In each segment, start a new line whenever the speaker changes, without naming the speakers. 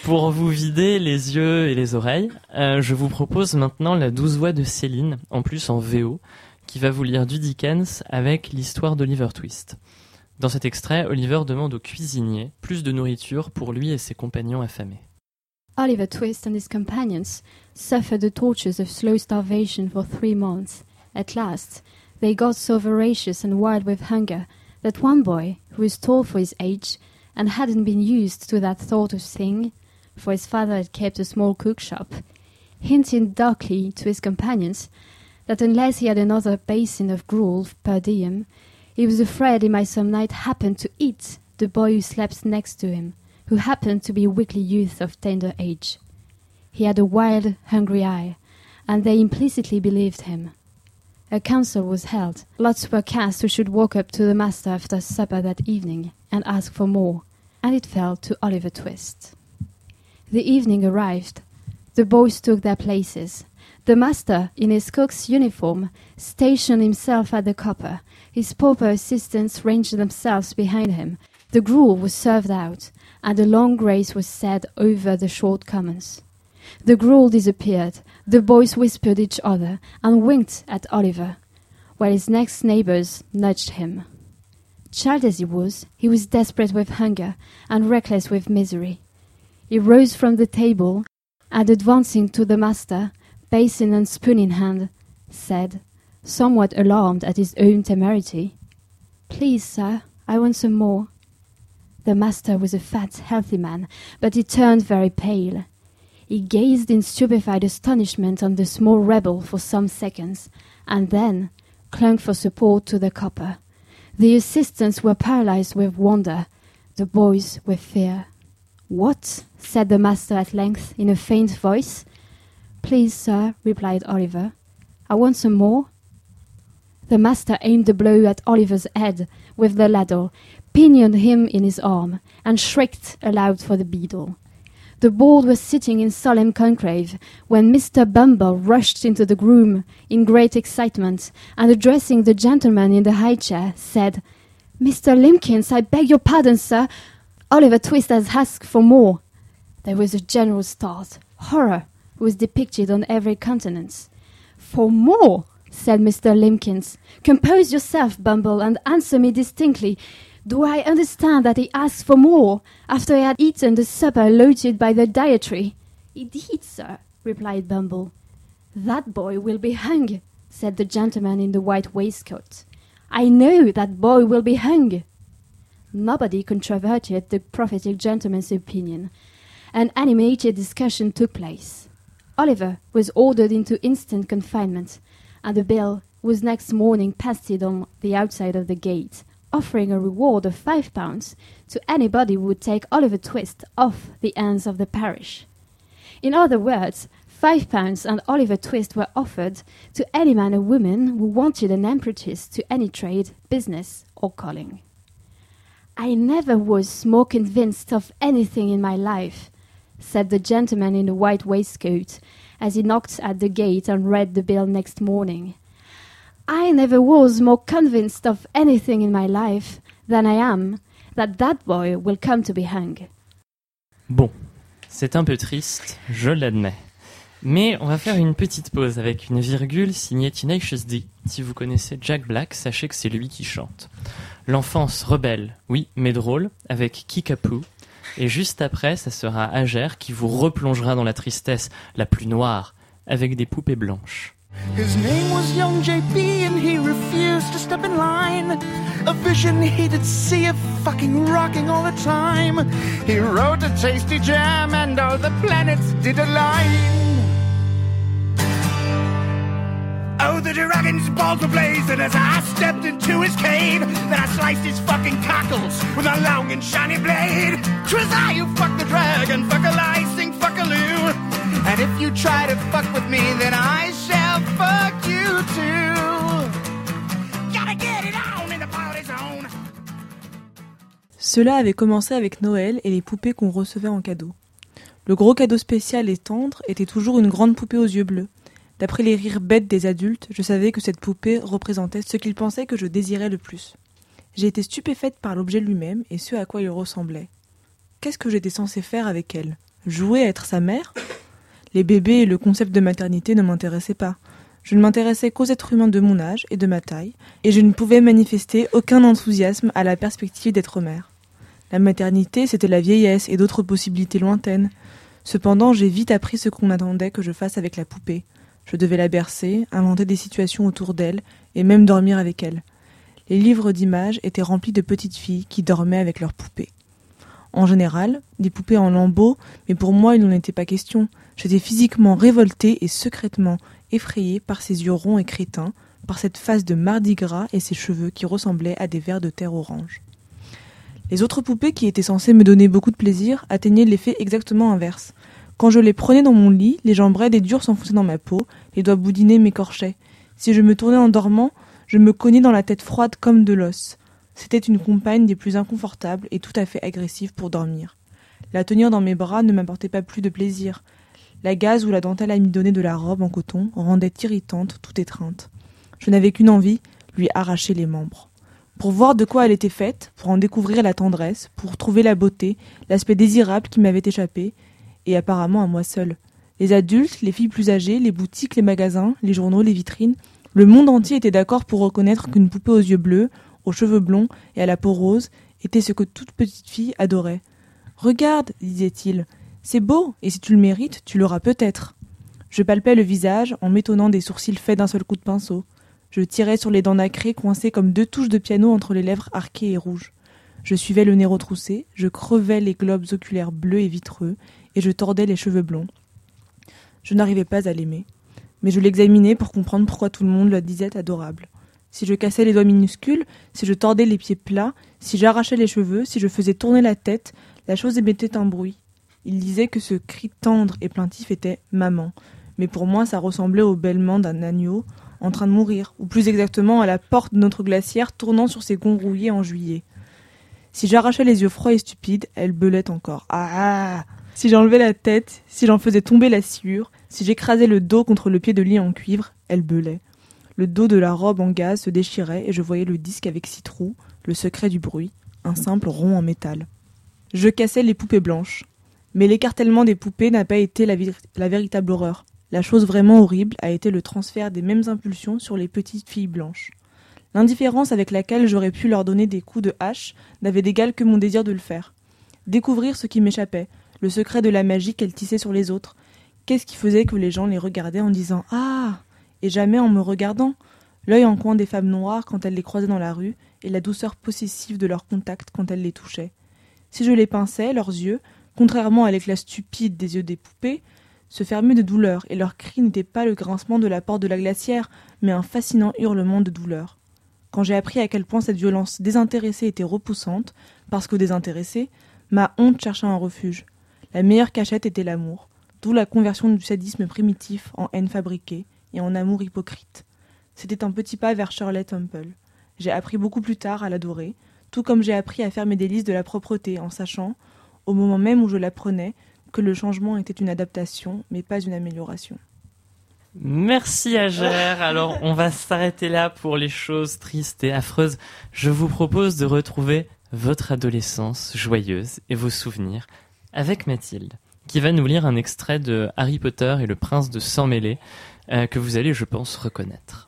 Pour vous vider les yeux et les oreilles, je vous propose maintenant la douce voix de Céline, en plus en VO, qui va vous lire du Dickens avec l'histoire d'Oliver Twist. Dans cet extrait, Oliver demande au cuisinier plus de nourriture pour lui et ses compagnons affamés.
Oliver Twist and his companions suffered the tortures of slow starvation for 3 months. At last, they got so voracious and wild with hunger that one boy, who was tall for his age and hadn't been used to that sort of thing, for his father had kept a small cook-shop, hinted darkly to his companions that unless he had another basin of gruel per diem, he was afraid he might some night happen to eat the boy who slept next to him, who happened to be a weakly youth of tender age. He had a wild, hungry eye, and they implicitly believed him. A council was held. Lots were cast who should walk up to the master after supper that evening and ask for more, and it fell to Oliver Twist. The evening arrived. The boys took their places. The master, in his cook's uniform, stationed himself at the copper. His pauper assistants ranged themselves behind him. The gruel was served out, and a long grace was said over the short commons. The gruel disappeared. The boys whispered each other and winked at Oliver, while his next neighbours nudged him. Child as he was desperate with hunger and reckless with misery. He rose from the table and, advancing to the master, basin and spoon in hand, said, somewhat alarmed at his own temerity, "Please, sir, I want some more." The master was a fat, healthy man, but he turned very pale. He gazed in stupefied astonishment on the small rebel for some seconds, and then clung for support to the copper. The assistants were paralyzed with wonder, the boys with fear. "What?" said the master at length, in a faint voice. "Please, sir," replied Oliver, "I want some more." The master aimed a blow at Oliver's head with the ladle, pinioned him in his arm, and shrieked aloud for the beadle. The board was sitting in solemn conclave when Mr. Bumble rushed into the room in great excitement, and addressing the gentleman in the high chair, said, "Mr. Limbkins, I beg your pardon, sir. Oliver Twist has asked for more." There was a general start. Horror was depicted on every countenance. "For more?" said Mr. Limbkins. "Compose yourself, Bumble, and answer me distinctly. Do I understand that he asked for more after he had eaten the supper allotted by the dietary?" "Indeed, sir," replied Bumble. "That boy will be hung," said the gentleman in the white waistcoat. "I know that boy will be hung." Nobody controverted the prophetic gentleman's opinion. An animated discussion took place. Oliver was ordered into instant confinement, and a bill was next morning pasted on the outside of the gate, offering a reward of £5 to anybody who would take Oliver Twist off the hands of the parish. In other words, £5 and Oliver Twist were offered to any man or woman who wanted an apprentice to any trade, business, or calling. "I never was more convinced of anything in my life," said the gentleman in the white waistcoat, as he knocked at the gate and read the bill next morning. "I never was more convinced of anything in my life than I am that boy will come to be hung."
Bon, c'est un peu triste, je l'admets. Mais on va faire une petite pause avec une virgule signée Tenacious D. Si vous connaissez Jack Black, sachez que c'est lui qui chante. L'enfance rebelle, oui, mais drôle, avec Kickapoo. Et juste après, ça sera Ager qui vous replongera dans la tristesse la plus noire, avec des poupées blanches.
His name was young JP and he refused to step in line. A vision he did see of fucking rocking all the time. He wrote a tasty jam and all the planets did align. Oh, the dragon's balls were blazing as I stepped into his cave. Then I sliced his fucking cockles with a long and shiny blade. 'Twas I who fucked the dragon, fuck-a-licing, fuck-a-loo. And if you try to fuck with me, then I shall fuck you too. Gotta get it on in the party zone.
Cela avait commencé avec Noël et les poupées qu'on recevait en cadeau. Le gros cadeau spécial et tendre était toujours une grande poupée aux yeux bleus. D'après les rires bêtes des adultes, je savais que cette poupée représentait ce qu'ils pensaient que je désirais le plus. J'ai été stupéfaite par l'objet lui-même et ce à quoi il ressemblait. Qu'est-ce que j'étais censée faire avec elle ? Jouer à être sa mère ? Les bébés et le concept de maternité ne m'intéressaient pas. Je ne m'intéressais qu'aux êtres humains de mon âge et de ma taille, et je ne pouvais manifester aucun enthousiasme à la perspective d'être mère. La maternité, c'était la vieillesse et d'autres possibilités lointaines. Cependant, j'ai vite appris ce qu'on attendait que je fasse avec la poupée. Je devais la bercer, inventer des situations autour d'elle, et même dormir avec elle. Les livres d'images étaient remplis de petites filles qui dormaient avec leurs poupées. En général, des poupées en lambeaux, mais pour moi il n'en était pas question. J'étais physiquement révoltée et secrètement effrayée par ses yeux ronds et crétins, par cette face de mardi gras et ses cheveux qui ressemblaient à des vers de terre orange. Les autres poupées qui étaient censées me donner beaucoup de plaisir atteignaient l'effet exactement inverse. Quand je les prenais dans mon lit, les jambes raides et dures s'enfonçaient dans ma peau, les doigts boudinés m'écorchaient. Si je me tournais en dormant, je me cognais dans la tête froide comme de l'os. C'était une compagne des plus inconfortables et tout à fait agressive pour dormir. La tenir dans mes bras ne m'apportait pas plus de plaisir. La gaze ou la dentelle amidonnée de la robe en coton rendait irritante toute étreinte. Je n'avais qu'une envie, lui arracher les membres. Pour voir de quoi elle était faite, pour en découvrir la tendresse, pour trouver la beauté, l'aspect désirable qui m'avait échappé, et apparemment à moi seule. Les adultes, les filles plus âgées, les boutiques, les magasins, les journaux, les vitrines, le monde entier était d'accord pour reconnaître qu'une poupée aux yeux bleus, aux cheveux blonds et à la peau rose était ce que toute petite fille adorait. « Regarde, disait-il, c'est beau, et si tu le mérites, tu l'auras peut-être. » Je palpais le visage en m'étonnant des sourcils faits d'un seul coup de pinceau. Je tirais sur les dents nacrées coincées comme deux touches de piano entre les lèvres arquées et rouges. Je suivais le nez retroussé, je crevais les globes oculaires bleus et vitreux, et je tordais les cheveux blonds. Je n'arrivais pas à l'aimer, mais je l'examinais pour comprendre pourquoi tout le monde la disait adorable. Si je cassais les doigts minuscules, si je tordais les pieds plats, si j'arrachais les cheveux, si je faisais tourner la tête, la chose émettait un bruit. Il disait que ce cri tendre et plaintif était « maman », mais pour moi ça ressemblait au bêlement d'un agneau en train de mourir, ou plus exactement à la porte de notre glacière tournant sur ses gonds rouillés en juillet. Si j'arrachais les yeux froids et stupides, elle beulait encore. Ah! Si j'enlevais la tête, si j'en faisais tomber la sciure, si j'écrasais le dos contre le pied de lit en cuivre, elle beulait. Le dos de la robe en gaze se déchirait et je voyais le disque avec 6 trous, le secret du bruit, un simple rond en métal. Je cassais les poupées blanches. Mais l'écartèlement des poupées n'a pas été la véritable horreur. La chose vraiment horrible a été le transfert des mêmes impulsions sur les petites filles blanches. L'indifférence avec laquelle j'aurais pu leur donner des coups de hache n'avait d'égal que mon désir de le faire. Découvrir ce qui m'échappait, le secret de la magie qu'elles tissaient sur les autres. Qu'est-ce qui faisait que les gens les regardaient en disant « Ah !» et jamais en me regardant, l'œil en coin des femmes noires quand elles les croisaient dans la rue et la douceur possessive de leur contact quand elles les touchaient. Si je les pinçais, leurs yeux, contrairement à l'éclat stupide des yeux des poupées, se fermaient de douleur et leur cri n'était pas le grincement de la porte de la glacière, mais un fascinant hurlement de douleur. Quand j'ai appris à quel point cette violence désintéressée était repoussante, parce que désintéressée, ma honte chercha un refuge. La meilleure cachette était l'amour, d'où la conversion du sadisme primitif en haine fabriquée et en amour hypocrite. C'était un petit pas vers Shirley Temple. J'ai appris beaucoup plus tard à l'adorer, tout comme j'ai appris à faire mes délices de la propreté en sachant, au moment même où je l'apprenais, que le changement était une adaptation, mais pas une amélioration.
Merci Agère. Alors on va s'arrêter là pour les choses tristes et affreuses. Je vous propose de retrouver votre adolescence joyeuse et vos souvenirs avec Mathilde, qui va nous lire un extrait de Harry Potter et le prince de Sang-Mêlé que vous allez, je pense, reconnaître.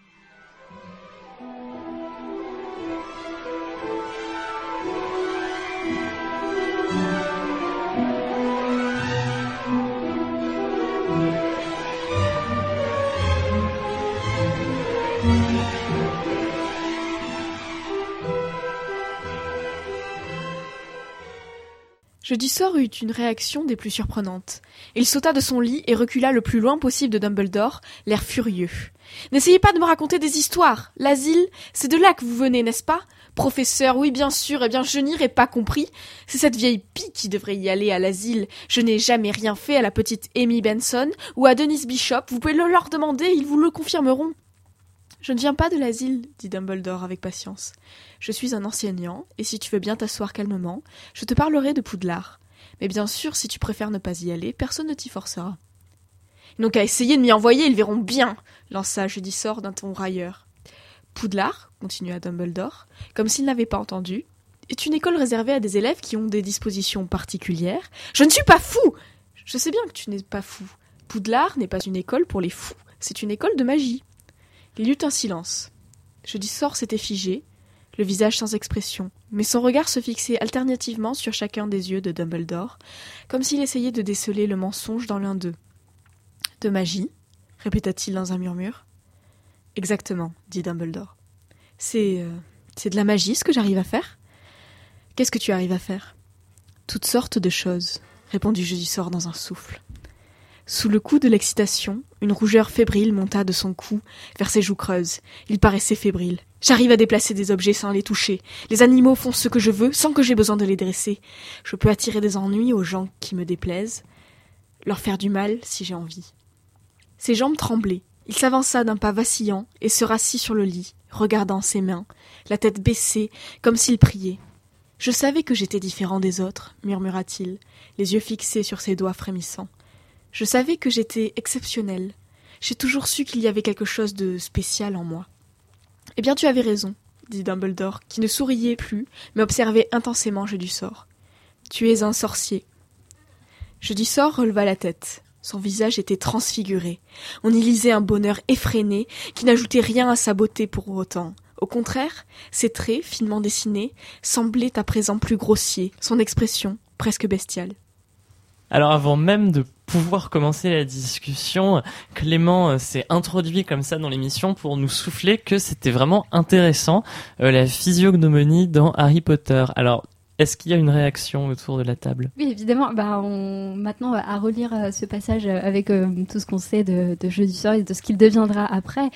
Jeudi Sort eut une réaction des plus surprenantes. Il sauta de son lit et recula le plus loin possible de Dumbledore, l'air furieux. « N'essayez pas de me raconter des histoires. L'asile, c'est de là que vous venez, n'est-ce pas ? Professeur, oui bien sûr, eh bien je n'irai pas compris. C'est cette vieille pie qui devrait y aller à l'asile. Je n'ai jamais rien fait à la petite Amy Benson ou à Dennis Bishop. Vous pouvez le leur demander, ils vous le confirmeront. » « Je ne viens pas de l'asile, dit Dumbledore avec patience. Je suis un enseignant, et si tu veux bien t'asseoir calmement, je te parlerai de Poudlard. Mais bien sûr, si tu préfères ne pas y aller, personne ne t'y forcera. Ils n'ont qu'à essayer de m'y envoyer, ils verront bien, lança Jeudi Sort d'un ton railleur. Poudlard, continua Dumbledore, comme s'il n'avait pas entendu, est une école réservée à des élèves qui ont des dispositions particulières. Je ne suis pas fou! Je sais bien que tu n'es pas fou. Poudlard n'est pas une école pour les fous, c'est une école de magie. Il y eut un silence. Jeudi-Sort s'était figé, le visage sans expression, mais son regard se fixait alternativement sur chacun des yeux de Dumbledore, comme s'il essayait de déceler le mensonge dans l'un d'eux. « De magie ?» répéta-t-il dans un murmure. « Exactement, » dit Dumbledore. « C'est de la magie ce que j'arrive à faire ?»« Qu'est-ce que tu arrives à faire ?»« Toutes sortes de choses, » répondit Jeudi-Sort dans un souffle. Sous le coup de l'excitation, une rougeur fébrile monta de son cou vers ses joues creuses. Il paraissait fébrile. « J'arrive à déplacer des objets sans les toucher. Les animaux font ce que je veux sans que j'aie besoin de les dresser. Je peux attirer des ennuis aux gens qui me déplaisent, leur faire du mal si j'ai envie. » Ses jambes tremblaient. Il s'avança d'un pas vacillant et se rassit sur le lit, regardant ses mains, la tête baissée, comme s'il priait. « Je savais que j'étais différent des autres, » murmura-t-il, les yeux fixés sur ses doigts frémissants. « Je savais que j'étais exceptionnel. J'ai toujours su qu'il y avait quelque chose de spécial en moi. »« Eh bien, tu avais raison, » dit Dumbledore, qui ne souriait plus, mais observait intensément Jeudi-Sort. « Tu es un sorcier. » Jeudi-Sort releva la tête. Son visage était transfiguré. On y lisait un bonheur effréné qui n'ajoutait rien à sa beauté pour autant. Au contraire, ses traits, finement dessinés, semblaient à présent plus grossiers, son expression presque bestiale.
Alors avant même de pouvoir commencer la discussion, Clément s'est introduit comme ça dans l'émission pour nous souffler que c'était vraiment intéressant, la physiognomonie dans Harry Potter. Alors, est-ce qu'il y a une réaction autour de la table ?
Oui, évidemment. Maintenant, à relire ce passage avec tout ce qu'on sait de Jeudi-Sort et de ce qu'il deviendra après,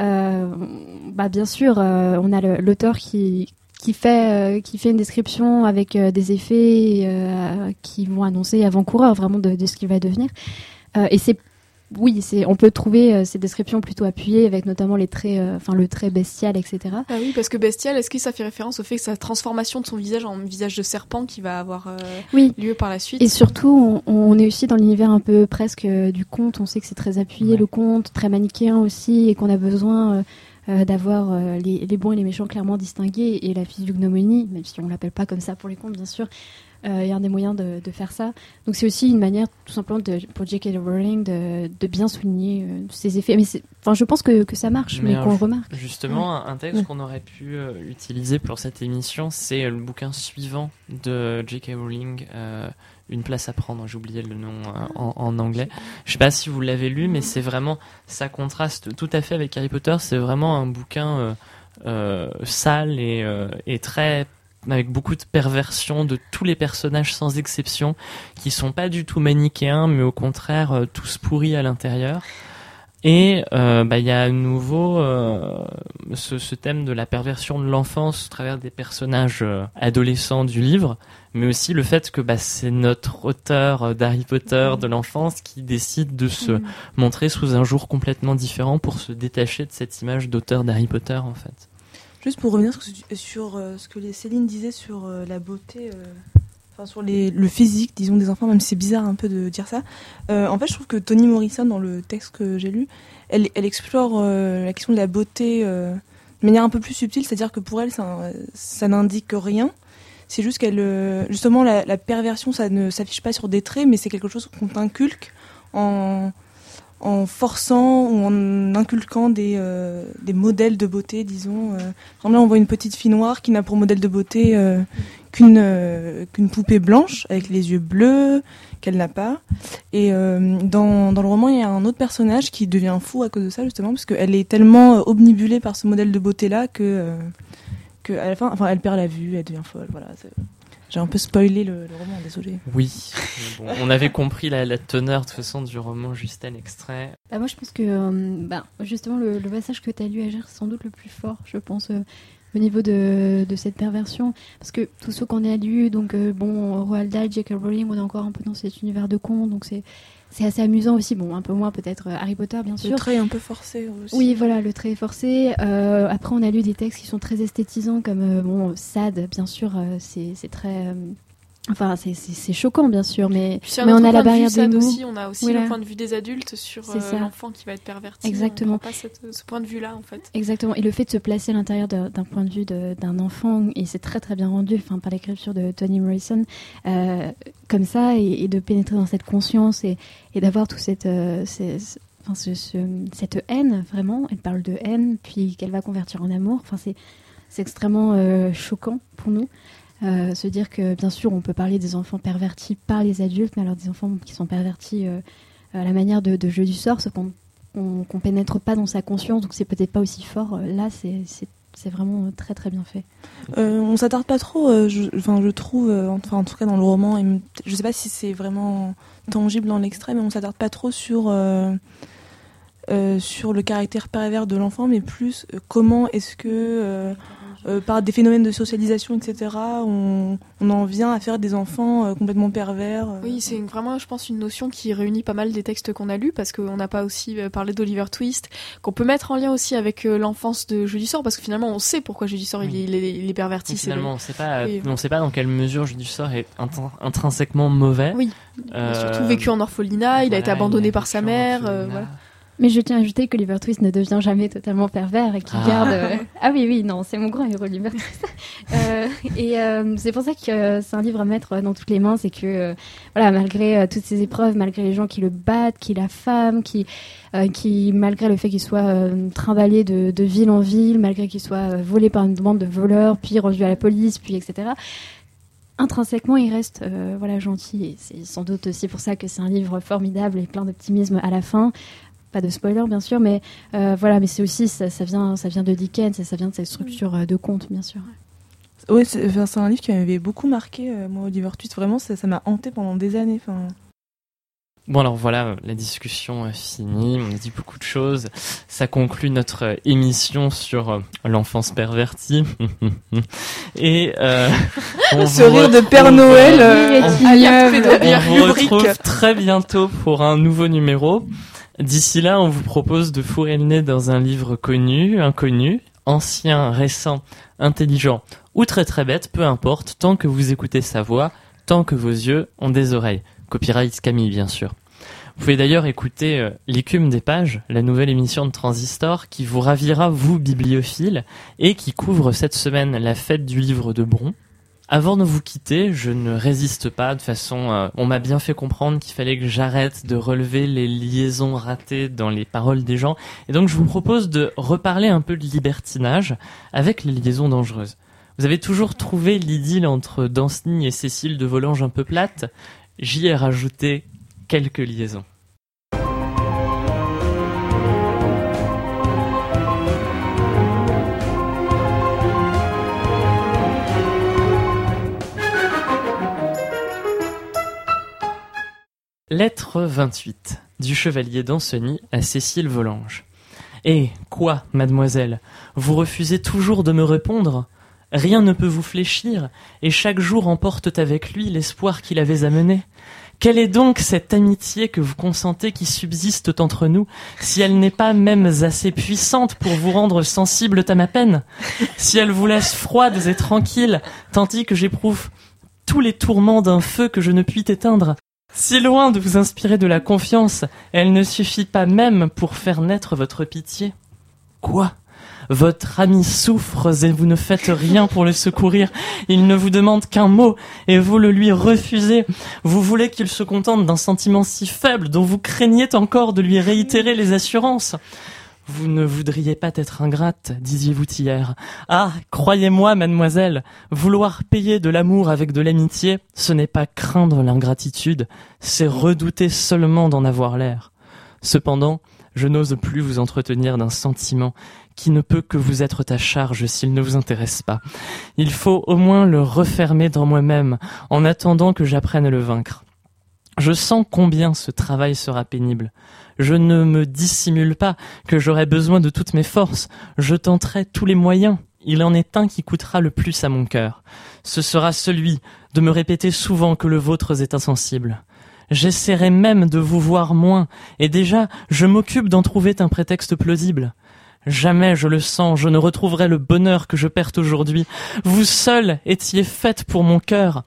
bien sûr, on a l'auteur qui fait une description avec des effets qui vont annoncer avant-coureur vraiment de ce qu'il va devenir. Et on peut trouver ces descriptions plutôt appuyées avec notamment les traits, le trait bestial, etc.
Ah oui, parce que bestial, est-ce que ça fait référence au fait que sa transformation de son visage en visage de serpent qui va avoir lieu par la suite ?
Et surtout, on est aussi dans l'univers un peu presque du conte. On sait que c'est très appuyé, le conte, très manichéen aussi, et qu'on a besoin d'avoir les bons et les méchants clairement distingués. Et la physiognomonie, même si on l'appelle pas comme ça pour les contes, bien sûr, il y a un des moyens de faire ça. Donc c'est aussi une manière tout simplement pour J.K. Rowling de bien souligner ses effets. Mais je pense que ça marche, mais qu'on le remarque.
Justement, un texte qu'on aurait pu utiliser pour cette émission, c'est le bouquin suivant de J.K. Rowling, Une place à prendre. J'ai oublié le nom en anglais. Je sais pas si vous l'avez lu, mais c'est vraiment, ça contraste tout à fait avec Harry Potter. C'est vraiment un bouquin sale et très, avec beaucoup de perversion de tous les personnages sans exception, qui sont pas du tout manichéens, mais au contraire tous pourris à l'intérieur. Et il y a à nouveau ce thème de la perversion de l'enfance au travers des personnages adolescents du livre, mais aussi le fait que c'est notre auteur d'Harry Potter de l'enfance qui décide de se montrer sous un jour complètement différent pour se détacher de cette image d'auteur d'Harry Potter, en fait.
Juste pour revenir sur ce que Céline disait sur la beauté, sur le physique, disons, des enfants, même si c'est bizarre un peu de dire ça. En fait, je trouve que Toni Morrison, dans le texte que j'ai lu, elle explore la question de la beauté de manière un peu plus subtile, c'est-à-dire que pour elle, ça n'indique rien. C'est juste qu'elle, justement, la perversion, ça ne s'affiche pas sur des traits, mais c'est quelque chose qu'on t'inculque en forçant ou en inculquant des modèles de beauté, disons. Là, on voit une petite fille noire qui n'a pour modèle de beauté qu'une poupée blanche avec les yeux bleus qu'elle n'a pas. Et dans le roman, il y a un autre personnage qui devient fou à cause de ça, justement, parce qu'elle est tellement obnubilée par ce modèle de beauté-là que à la fin, elle perd la vue, elle devient folle. Voilà. J'ai un peu spoilé le roman, désolé.
Oui, bon, on avait compris la teneur de toute façon du roman juste à l'extrait.
Moi je pense que justement le passage que tu as lu à Gers, c'est sans doute le plus fort, je pense, au niveau de cette perversion. Parce que tous ceux qu'on a lus, donc Roald Dahl, J.K. Rowling, on est encore un peu dans cet univers de contes, donc c'est assez amusant aussi. Bon, un peu moins peut-être Harry Potter, bien sûr.
Le trait un peu forcé aussi.
Oui, voilà, le trait est forcé. Après, on a lu des textes qui sont très esthétisants, comme Sade, bien sûr, c'est très Enfin, c'est choquant, bien sûr, mais
Puis
on a la barrière
des
des mots.
aussi, on a aussi
Voilà.
le point de vue des adultes sur
C'est ça.
l'enfant qui va être perverti.
Exactement.
On prend pas ce point de vue-là, en fait.
Exactement. Et le fait de se placer à l'intérieur d'un point de vue d'un enfant, et c'est très très bien rendu, enfin par l'écriture de Toni Morrison, comme ça, et de pénétrer dans cette conscience et d'avoir tout cette haine, vraiment. Elle parle de haine, puis qu'elle va convertir en amour. Enfin, c'est extrêmement choquant pour nous. Se dire que, bien sûr, on peut parler des enfants pervertis par les adultes, mais alors des enfants qui sont pervertis à la manière de jeu du sort, sauf qu'on pénètre pas dans sa conscience, donc c'est peut-être pas aussi fort. Là, c'est vraiment très très bien fait.
On s'attarde pas trop, je trouve, enfin en tout cas dans le roman, et je sais pas si c'est vraiment tangible dans l'extrait, mais on s'attarde pas trop sur le caractère pervers de l'enfant, mais plus comment est-ce que par des phénomènes de socialisation, etc., on en vient à faire des enfants complètement pervers.
Oui, c'est vraiment, je pense, une notion qui réunit pas mal des textes qu'on a lus, parce qu'on n'a pas aussi parlé d'Oliver Twist, qu'on peut mettre en lien aussi avec l'enfance de Jeu du sort, parce que finalement, on sait pourquoi Jeu du sort il est perverti.
Donc, finalement, on sait pas dans quelle mesure Jeu du sort est intrinsèquement mauvais.
Oui, il a surtout vécu en orphelinat, il a été abandonné par sa mère, voilà.
Mais je tiens à ajouter qu'Oliver Twist ne devient jamais totalement pervers et qu'il garde... Ah oui, non, c'est mon grand héros, Oliver Twist. C'est pour ça que c'est un livre à mettre dans toutes les mains, c'est que voilà, malgré toutes ces épreuves, malgré les gens qui le battent, qui l'affament, qui malgré le fait qu'il soit trimballé de ville en ville, malgré qu'il soit volé par une bande de voleurs, puis rendu à la police, puis etc., intrinsèquement, il reste gentil. Et c'est sans doute aussi pour ça que c'est un livre formidable et plein d'optimisme à la fin. Pas de spoiler bien sûr, mais mais c'est aussi ça vient de Dickens et ça vient de cette structure de conte, bien sûr.
Oui, c'est un livre qui m'avait beaucoup marqué, moi, Oliver Twist. Vraiment, ça m'a hanté pendant des années.
Bon, alors voilà, la discussion est finie, on a dit beaucoup de choses. Ça conclut notre émission sur l'enfance pervertie. Et
ce rire de Père Noël
on vous retrouve très bientôt pour un nouveau numéro. D'ici là, on vous propose de fourrer le nez dans un livre connu, inconnu, ancien, récent, intelligent ou très très bête, peu importe, tant que vous écoutez sa voix, tant que vos yeux ont des oreilles. Copyright Camille, bien sûr. Vous pouvez d'ailleurs écouter L'écume des pages, la nouvelle émission de Transistor qui vous ravira, vous, bibliophiles, et qui couvre cette semaine la fête du livre de Bron. Avant de vous quitter, je ne résiste pas. De toute façon, on m'a bien fait comprendre qu'il fallait que j'arrête de relever les liaisons ratées dans les paroles des gens. Et donc, je vous propose de reparler un peu de libertinage avec les liaisons dangereuses. Vous avez toujours trouvé l'idylle entre Danceny et Cécile de Volanges un peu plate. J'y ai rajouté quelques liaisons. Lettre 28 du chevalier Danceny à Cécile Volanges. Eh, quoi, mademoiselle, vous refusez toujours de me répondre ? Rien ne peut vous fléchir, et chaque jour emporte avec lui l'espoir qu'il avait amené. Quelle est donc cette amitié que vous consentez qui subsiste entre nous, si elle n'est pas même assez puissante pour vous rendre sensible à ma peine ? Si elle vous laisse froides et tranquilles, tandis que j'éprouve tous les tourments d'un feu que je ne puis éteindre ? Si loin de vous inspirer de la confiance, elle ne suffit pas même pour faire naître votre pitié. Quoi ? Votre ami souffre et vous ne faites rien pour le secourir. Il ne vous demande qu'un mot et vous le lui refusez. Vous voulez qu'il se contente d'un sentiment si faible dont vous craignez encore de lui réitérer les assurances. Vous ne voudriez pas être ingrate, disiez-vous hier. Ah, croyez-moi, mademoiselle, vouloir payer de l'amour avec de l'amitié, ce n'est pas craindre l'ingratitude, c'est redouter seulement d'en avoir l'air. Cependant, je n'ose plus vous entretenir d'un sentiment qui ne peut que vous être à charge s'il ne vous intéresse pas. Il faut au moins le refermer dans moi-même, en attendant que j'apprenne à le vaincre. Je sens combien ce travail sera pénible. Je ne me dissimule pas que j'aurai besoin de toutes mes forces. Je tenterai tous les moyens. Il en est un qui coûtera le plus à mon cœur. Ce sera celui de me répéter souvent que le vôtre est insensible. J'essaierai même de vous voir moins, et déjà, je m'occupe d'en trouver un prétexte plausible. Jamais, je le sens, je ne retrouverai le bonheur que je perds aujourd'hui. Vous seule étiez faite pour mon cœur.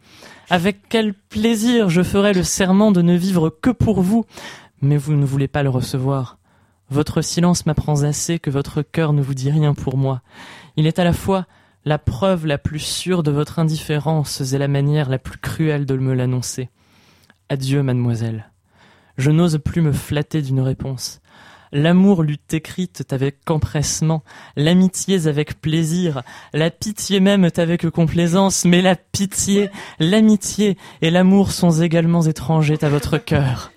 Avec quel plaisir je ferai le serment de ne vivre que pour vous. Mais vous ne voulez pas le recevoir. Votre silence m'apprend assez que votre cœur ne vous dit rien pour moi. Il est à la fois la preuve la plus sûre de votre indifférence et la manière la plus cruelle de me l'annoncer. Adieu, mademoiselle. Je n'ose plus me flatter d'une réponse. L'amour l'eût écrite avec empressement, l'amitié avec plaisir, la pitié même avec complaisance, mais la pitié, l'amitié et l'amour sont également étrangers à votre cœur.